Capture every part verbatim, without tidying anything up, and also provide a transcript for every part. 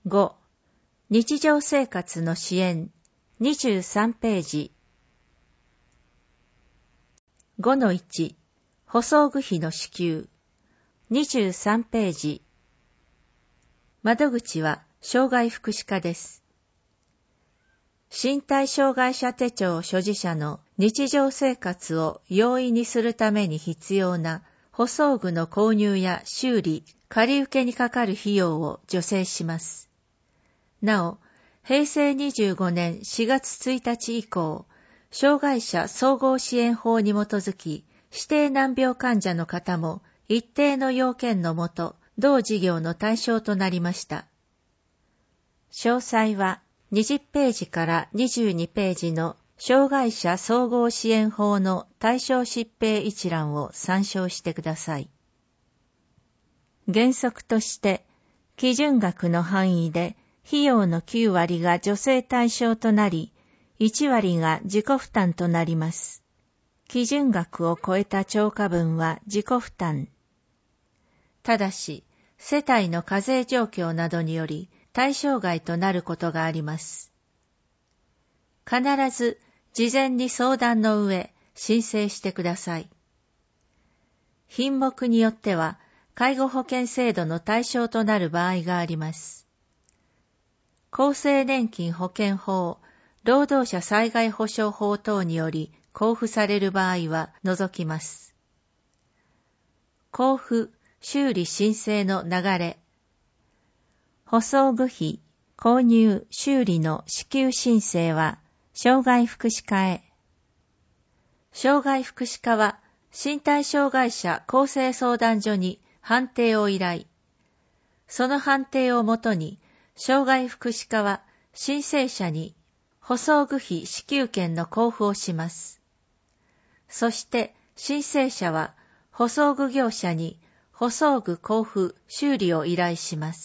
ご. 日常生活の支援にじゅうさんページ。ごのいち. 補装具費の支給にじゅうさんページ。窓口は障害福祉課です。身体障害者手帳所持者の日常生活を容易にするために必要な補装具の購入や修理、借り受けにかかる費用を助成します。なお、へいせいにじゅうごねんしがつついたち以降、障害者総合支援法に基づき、指定難病患者の方も一定の要件のもと、同事業の対象となりました。詳細はにじゅっページからにじゅうにページの障害者総合支援法の対象疾病一覧を参照してください。原則として、基準額の範囲で費用のきゅうわりが助成対象となり、いちわりが自己負担となります。基準額を超えた超過分は自己負担。ただし、世帯の課税状況などにより対象外となることがあります。必ず事前に相談の上、申請してください。品目によっては、介護保険制度の対象となる場合があります。厚生年金保険法、労働者災害保障法等により交付される場合は除きます。交付、修理申請の流れ。補装具費、購入、修理の支給申請は、障害福祉課へ。障害福祉課は、身体障害者公正相談所に判定を依頼。その判定をもとに、障害福祉課は申請者に補装具費支給権の交付をします。そして申請者は補装具業者に補装具交付修理を依頼します。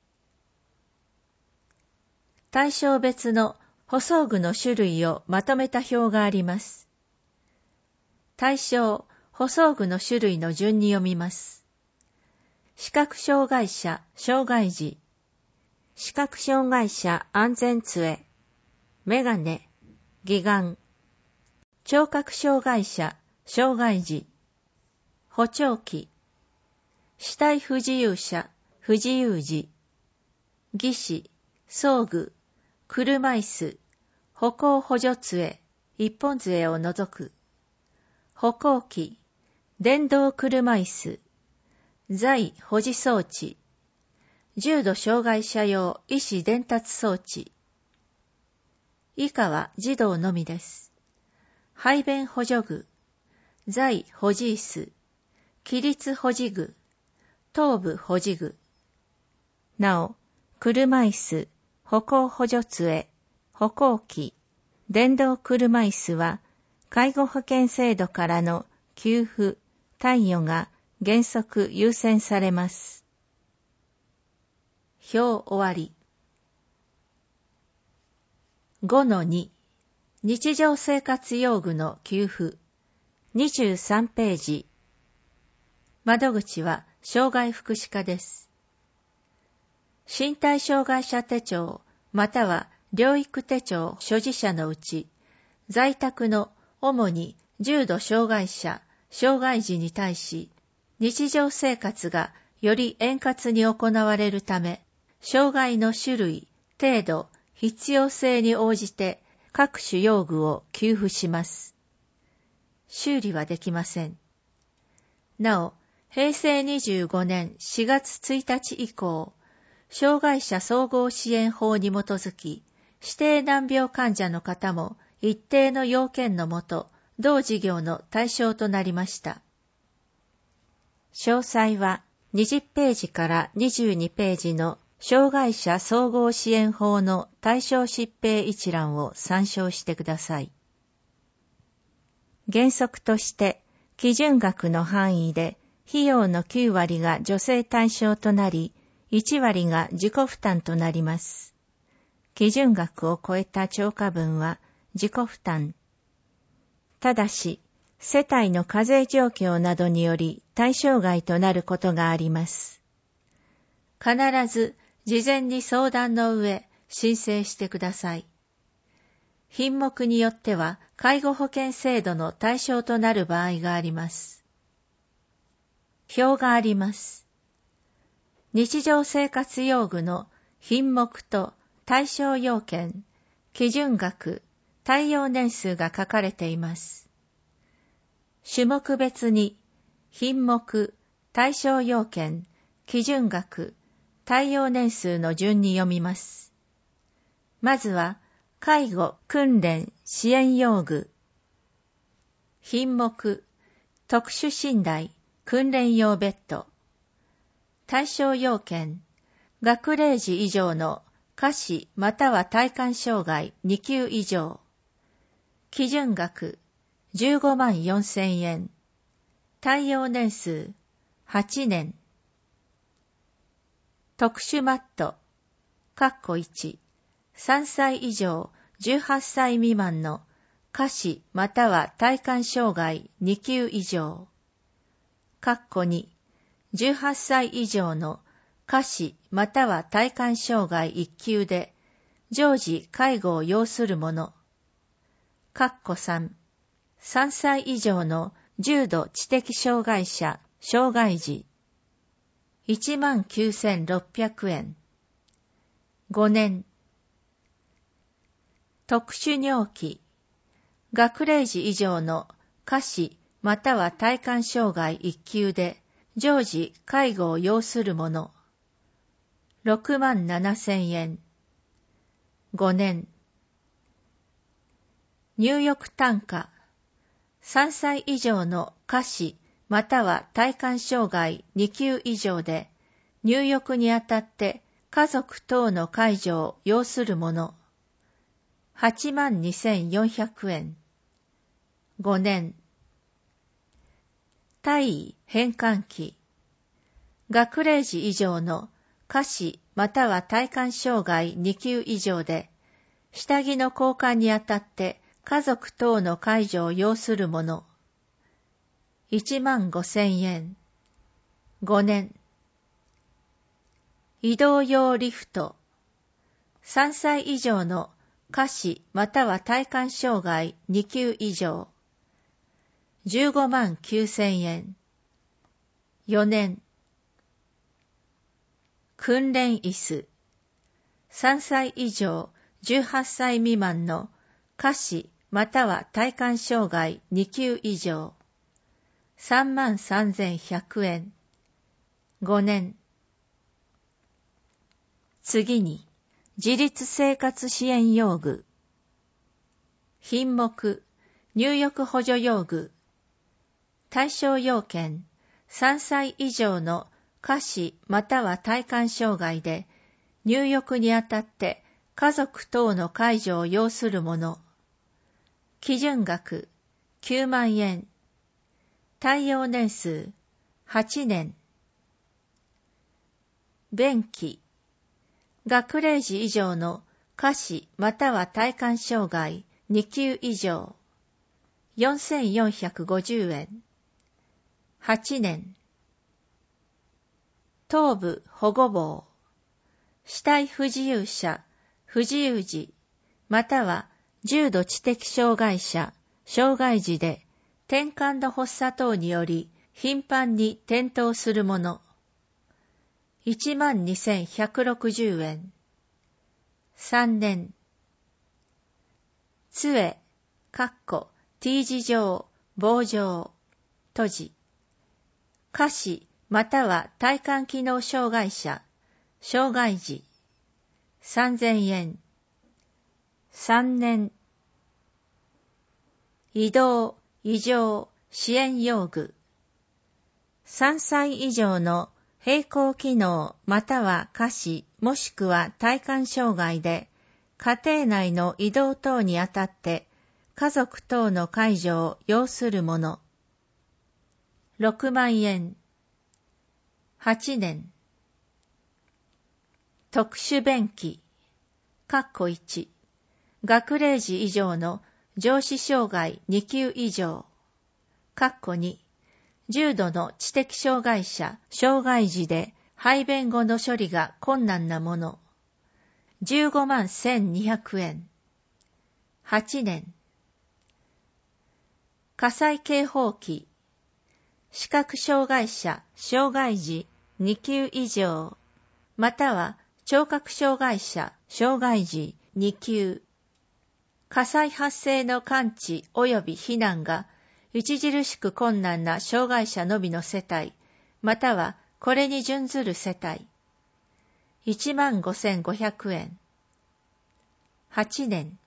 対象別の補装具の種類をまとめた表があります。対象、補装具の種類の順に読みます。視覚障害者、障害児。視覚障害者安全杖、メガネ、義眼、聴覚障害者、障害児、補聴器、肢体不自由者、不自由児、義肢、装具、車椅子、歩行補助杖、一本杖を除く、歩行器、電動車椅子、座保持装置、重度障害者用医師伝達装置。以下は児童のみです。排便補助具、座保持椅子、起立保持具、頭部保持具。なお、車椅子、歩行補助杖、歩行器、電動車椅子は、介護保険制度からの給付、貸与が原則優先されます。表終わり。ごのに. 日常生活用具の給付にじゅうさんページ。窓口は障害福祉課です。身体障害者手帳または療育手帳所持者のうち、在宅の主に重度障害者、障害児に対し、日常生活がより円滑に行われるため、障害の種類、程度、必要性に応じて各種用具を給付します。修理はできません。なお、へいせいにじゅうごねんしがつついたち以降、障害者総合支援法に基づき、指定難病患者の方も一定の要件のもと、同事業の対象となりました。詳細はにじゅっページからにじゅうにページの障害者総合支援法の対象疾病一覧を参照してください。原則として、基準額の範囲で費用のきゅうわりが助成対象となり、いちわりが自己負担となります。基準額を超えた超過分は自己負担。ただし、世帯の課税状況などにより対象外となることがあります。必ず事前に相談の上、申請してください。品目によっては、介護保険制度の対象となる場合があります。表があります。日常生活用具の品目と対象要件、基準額、対応年数が書かれています。種目別に、品目、対象要件、基準額、対応年数の順に読みます。まずは、介護、訓練、支援用具。品目、特殊寝台、訓練用ベッド。対象要件、学齢児以上の下肢または体幹障害に級以上。基準額、じゅうごまんよんせんえん。対応年数、はちねん。特殊マット、括弧いち、さんさい以上じゅうはっさい未満の下肢または体幹障害に級以上。括弧に、じゅうはっさい以上の下肢または体幹障害いっ級で常時介護を要する者。括弧さん、さんさい以上の重度知的障害者、障害児。いちまんきゅうせんろっぴゃくえん。ごねん。特殊尿器。学齢児以上の下肢または体幹障害いっ級で常時介護を要する者。ろくまんななせんえん。ごねん。入浴単価。さんさい以上の下肢または体幹障害に級以上で入浴にあたって家族等の介助を要する者。はちまんにせんよんひゃくえん。ごねん。体位変換器。学齢児以上の下肢または体幹障害に級以上で下着の交換にあたって家族等の介助を要する者。いちまんごせんえん。ごねん。移動用リフト。さんさい以上の下肢または体幹障害に級以上。じゅうごまんきゅうせんえん。よねん。訓練椅子。さんさい以上じゅうはっさい未満の下肢または体幹障害に級以上。さんまんさんぜんひゃくえん。ごねん。次に、自立生活支援用具。品目、入浴補助用具。対象要件、さんさい以上の下肢または体幹障害で入浴にあたって家族等の介助を要する者。基準額、きゅうまんえん。対応年数、はちねん。便器。学齢児以上の下肢または体幹障害に級以上。よんせんよんひゃくごじゅうえん。はちねん。頭部保護棒。肢体不自由者、不自由児、または重度知的障害者、障害児で転換の発作等により頻繁に転倒する者。いちまんにせんひゃくろくじゅうえん。さんねん。杖、かっこ T 字状、棒状、閉じ。下肢または体幹機能障害者、障害児。さんぜんえん。さんねん。移動、移乗、支援用具。さんさい以上の並行機能または下肢もしくは体幹障害で家庭内の移動等にあたって家族等の介助を要する者。ろくまんえん。はちねん。特殊便器。括弧いち。学齢児以上の上肢障害に級以上。括弧に。重度の知的障害者、障害児で排便後の処理が困難なもの、じゅうごまんせんにひゃくえん。はちねん。火災警報器、視覚障害者、障害児に級以上、または聴覚障害者、障害児に級。火災発生の感知及び避難が著しく困難な障害者のみの世帯、またはこれに準ずる世帯。いちまんごせんごひゃくえん。はちねん。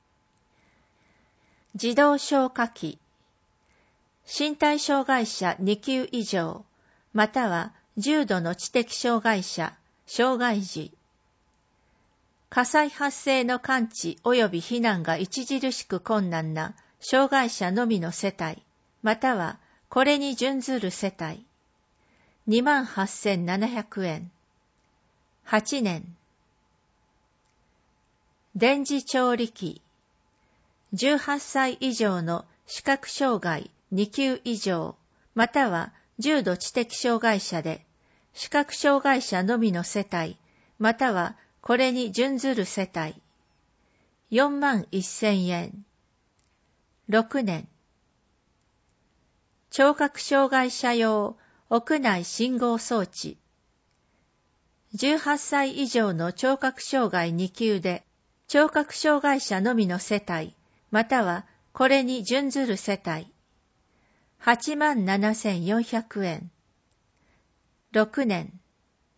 自動消火器、身体障害者に級以上、または重度の知的障害者、障害児。火災発生の感知及び避難が著しく困難な障害者のみの世帯、またはこれに準ずる世帯。にまんはっせんななひゃくえん。はちねん。電磁調理器、じゅうはっさい以上の視覚障害に級以上、または重度知的障害者で、視覚障害者のみの世帯、またはこれに準ずる世帯。よんまんせんえん。ろくねん。聴覚障害者用屋内信号装置。じゅうはっさい以上の聴覚障害に級で、聴覚障害者のみの世帯、またはこれに準ずる世帯。はちまんななせんよんひゃくえん。ろくねん。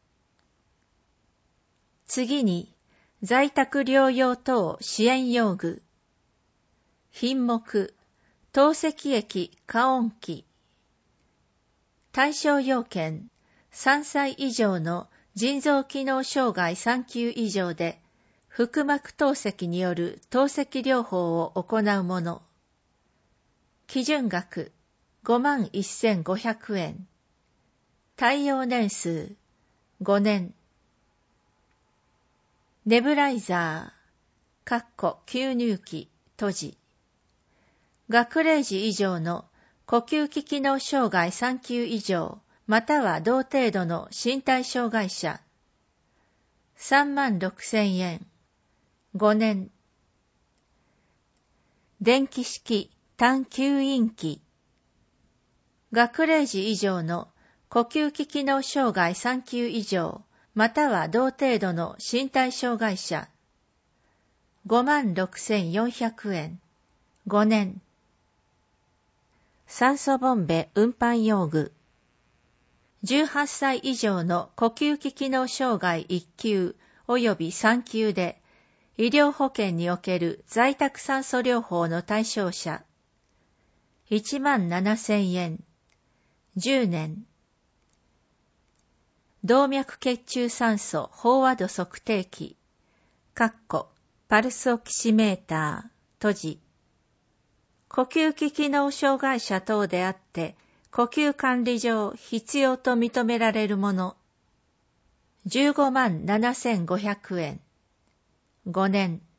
次に、在宅療養等支援用具。品目、透析液加温器。対象要件、さんさい以上の腎臓機能障害さん級以上で、腹膜透析による透析療法を行うもの。基準額、ごまんせんごひゃくえん。対応年数、ごねん。ネブライザー、かっこ吸入器、閉じ。学齢児以上の呼吸器機能障害さん級以上、または同程度の身体障害者。さんまんろくせんえん。ごねん。電気式単吸引器。学齢児以上の呼吸器機能障害さん級以上、または同程度の身体障害者。ごまんろくせんよんひゃくえん。ごねん。酸素ボンベ運搬用具。じゅうはっさい以上の呼吸器機能障害いっ級及びさん級で、医療保険における在宅酸素療法の対象者。いちまんななせんえん。じゅうねん。動脈血中酸素飽和度測定器。かっこパルスオキシメーター。閉じ。呼吸器機能障害者等であって、呼吸管理上必要と認められるもの。じゅうごまんななせんごひゃくえん。ごねん。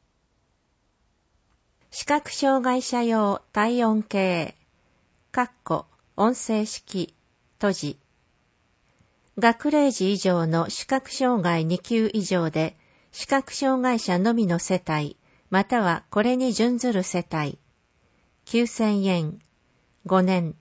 視覚障害者用体温計。かっこ音声式。閉じ。学齢児以上の視覚障害に級以上で、視覚障害者のみの世帯、またはこれに準ずる世帯。きゅうせんえん。ごねん。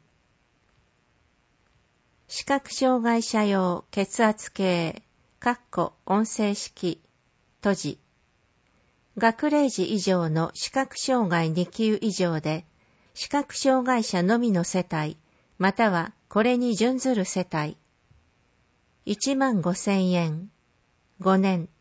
視覚障害者用血圧計。かっこ音声式。閉じ。学齢児以上の視覚障害に級以上で、視覚障害者のみの世帯、またはこれに準ずる世帯。いちまんごせんえん。ごねん。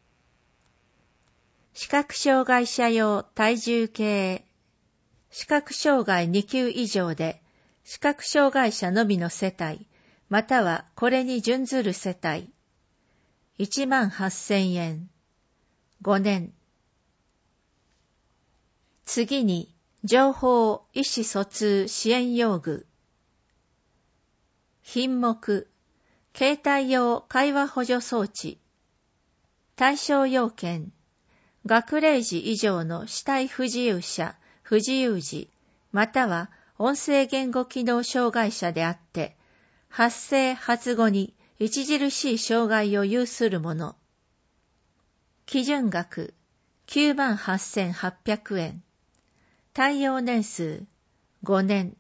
視覚障害者用体重計。視覚障害に級以上で、視覚障害者のみの世帯、またはこれに準ずる世帯。いちまんはっせんえん。ごねん。次に、情報意思疎通支援用具。品目、携帯用会話補助装置。対象要件、学齢児以上の視体不自由者、不自由児、または音声言語機能障害者であって、発生発語に著しい障害を有する者。基準額きゅうまんはっせんはっぴゃくえん。対応年数ごねん。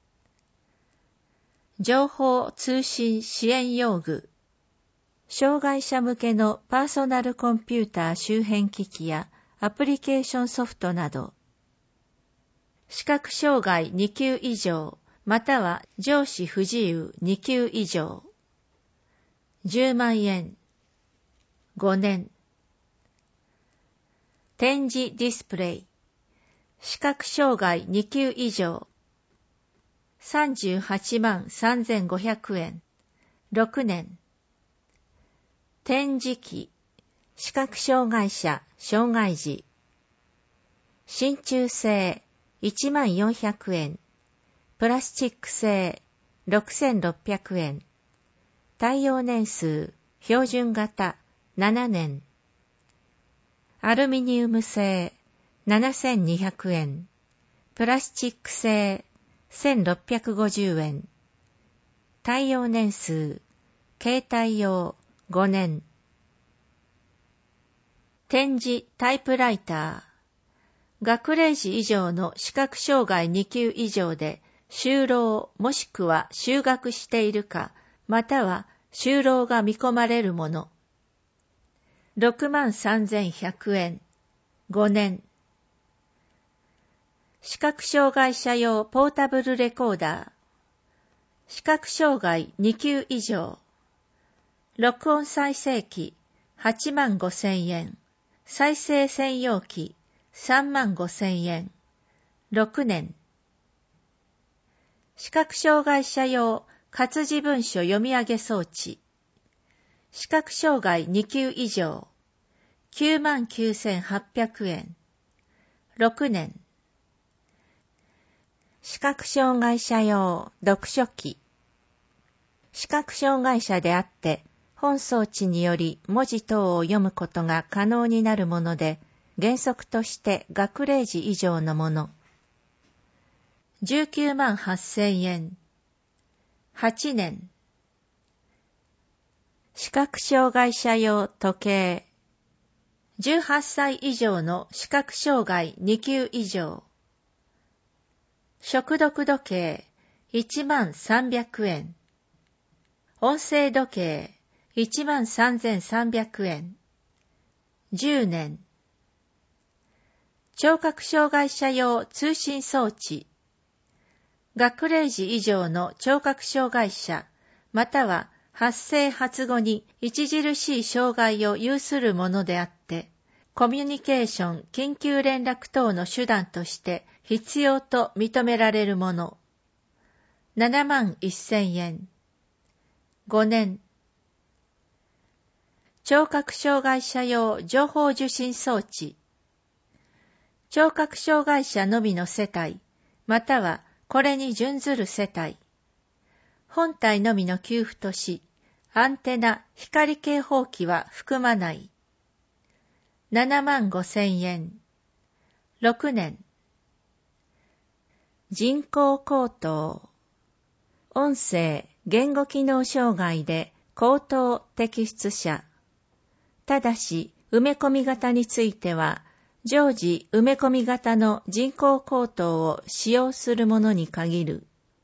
情報通信支援用具。障害者向けのパーソナルコンピューター周辺機器やアプリケーションソフトなど。視覚障害に級以上、または上肢不自由に級以上。じゅうまんえん。ごねん。展示ディスプレイ。視覚障害に級以上。さんじゅうはちまんさんぜんごひゃくえん。ろくねん。展示機。視覚障害者、障害児。真鍮製いちまんよんひゃくえん。プラスチック製ろくせんろっぴゃくえん。対応年数標準型ななねん。アルミニウム製ななせんにひゃくえん。プラスチック製せんろっぴゃくごじゅうえん。対応年数携帯用ごねん。展示タイプライター。学齢児以上の視覚障害に級以上で就労もしくは就学しているか、または就労が見込まれるもの。ろくまんさんぜんひゃくえん。ごねん。視覚障害者用ポータブルレコーダー。視覚障害に級以上。録音再生機はちまんごせんえん。再生専用機さんまんごせんえん。ろくねん。視覚障害者用活字文書読み上げ装置。視覚障害に級以上。きゅうまんきゅうせんはっぴゃくえん。ろくねん。視覚障害者用読書機。視覚障害者であって本装置により文字等を読むことが可能になるもので、原則として学齢児以上のもの。じゅうきゅうまんはっせんえん。はちねん。視覚障害者用時計。じゅうはっさい以上の視覚障害に級以上。触読時計いちまんさんびゃくえん。音声時計いちまんさんぜんさんびゃくえん。じゅうねん。聴覚障害者用通信装置。学齢児以上の聴覚障害者、または発生発後に著しい障害を有するものであって、コミュニケーション、緊急連絡等の手段として必要と認められるもの。ななまんせんえん。ごねん。聴覚障害者用情報受信装置。聴覚障害者のみの世帯、またはこれに準ずる世帯。本体のみの給付とし、アンテナ、光警報器は含まない。ななまんごせんえん。ろくねん。人工口頭。音声、言語機能障害で口頭摘出者。ただし、埋め込み型については、常時埋め込み型の人工口頭を使用するものに限る。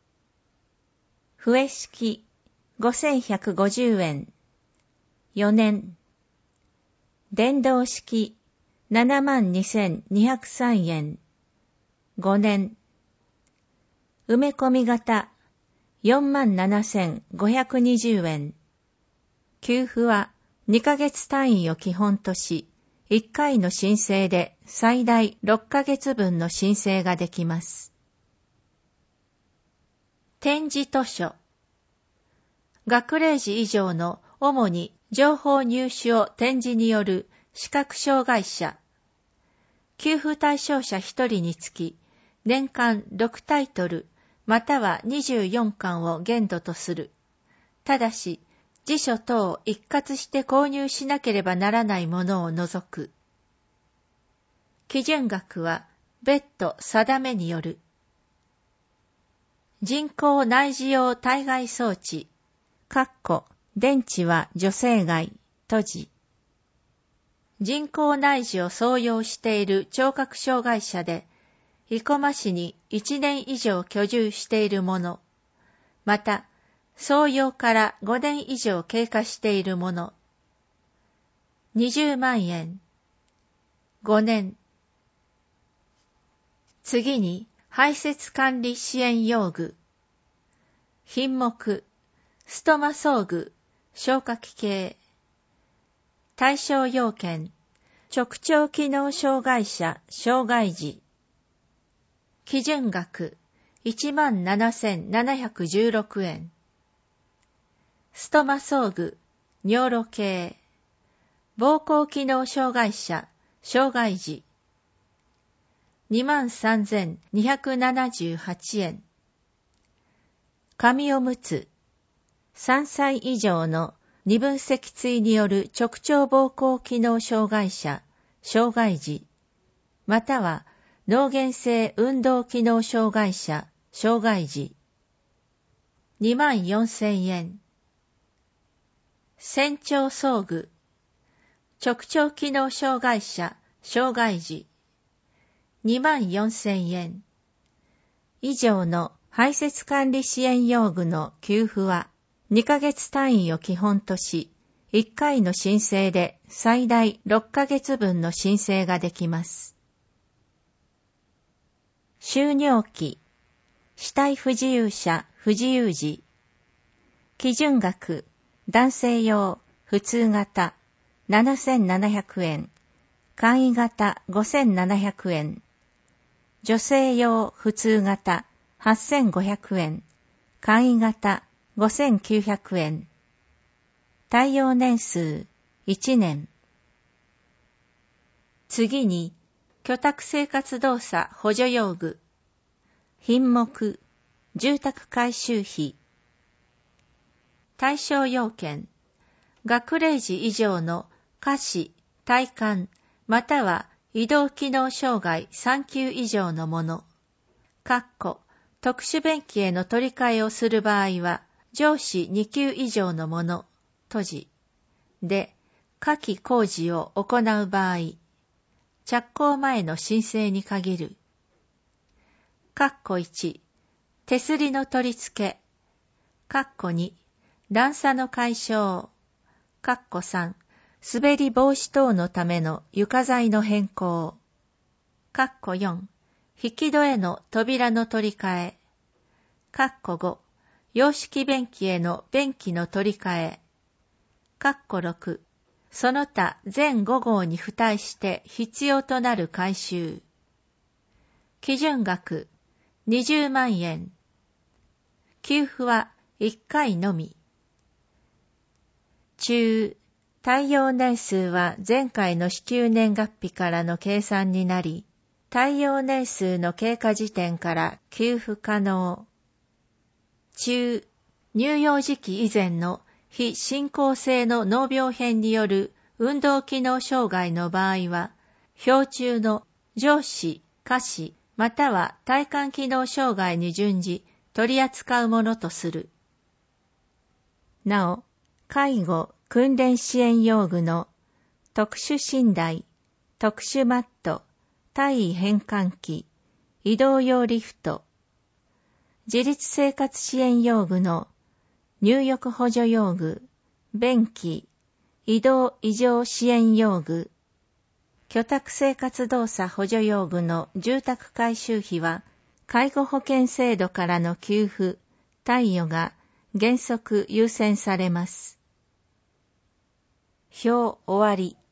笛式ごせんひゃくごじゅうえん。よねん。電動式ななまんにせんにひゃくさんえん。ごねん。埋め込み型よんまんななせんごひゃくにじゅうえん。給付はにかげつ単位を基本とし、いっかいの申請で最大ろっかげつぶんの申請ができます。展示図書。学齢児以上の主に情報入手を展示による視覚障害者。給付対象者ひとりにつき、年間ろくタイトル、またはにじゅうよんかんを限度とする。ただし、辞書等を一括して購入しなければならないものを除く。基準額は別途定めによる。人工内耳用体外装置、括弧電池は助成外、閉じ。人工内耳を装用している聴覚障害者で、生駒市にいちねん以上居住している者、また、装用からごねん以上経過している者、にじゅうまんえん、ごねん。次に、排泄管理支援用具。品目、ストマ装具、消化器系。対象要件、直腸機能障害者、障害児。基準額、いちまんななせんななひゃくじゅうろくえん。ストマ装具、尿路系。膀胱機能障害者、障害児。にまんさんぜんにひゃくななじゅうはちえん。紙おむつ。さんさい以上の二分脊椎による直腸膀胱機能障害者、障害児。または脳原性運動機能障害者、障害児。にまんよんせんえん。仙腸装具。直腸機能障害者、障害児。にまんよんせんえん。以上の排泄管理支援用具の給付はにかげつ単位を基本とし、いっかいの申請で最大ろっかげつぶんの申請ができます。収尿器、肢体不自由者、不自由児。基準額、男性用、普通型、ななせんななひゃくえん、簡易型ごせんななひゃくえん、女性用普通型はっせんごひゃくえん、簡易型ごせんきゅうひゃくえん。対応年数いちねん。次に、居宅生活動作補助用具。品目、住宅改修費。対象要件、学齢児以上の下肢、体幹、または移動機能障害さんきゅう以上のもの。かっこ特殊便器への取り替えをする場合は、上肢にきゅう以上のもの、閉じ。で、下記工事を行う場合、着工前の申請に限る。かっこいち、手すりの取り付け。かっこに、段差の解消。かっこさん、滑り防止等のための床材の変更。かっこよん、引き戸への扉の取り替え。かっこご、洋式便器への便器の取り替え。かっころく、その他全ご号に付帯して必要となる改修。基準額、にじゅうまんえん。給付はいっかいのみ。中、対応年数は前回の支給年月日からの計算になり、対応年数の経過時点から給付可能。中、乳幼児期以前の非進行性の脳病変による運動機能障害の場合は、表中の上肢、下肢、または体幹機能障害に準じ取り扱うものとする。なお、介護、訓練支援用具の特殊寝台、特殊マット、体位変換器、移動用リフト、自立生活支援用具の入浴補助用具、便器、移動異常支援用具、居宅生活動作補助用具の住宅改修費は、介護保険制度からの給付、貸与が原則優先されます。表終わり。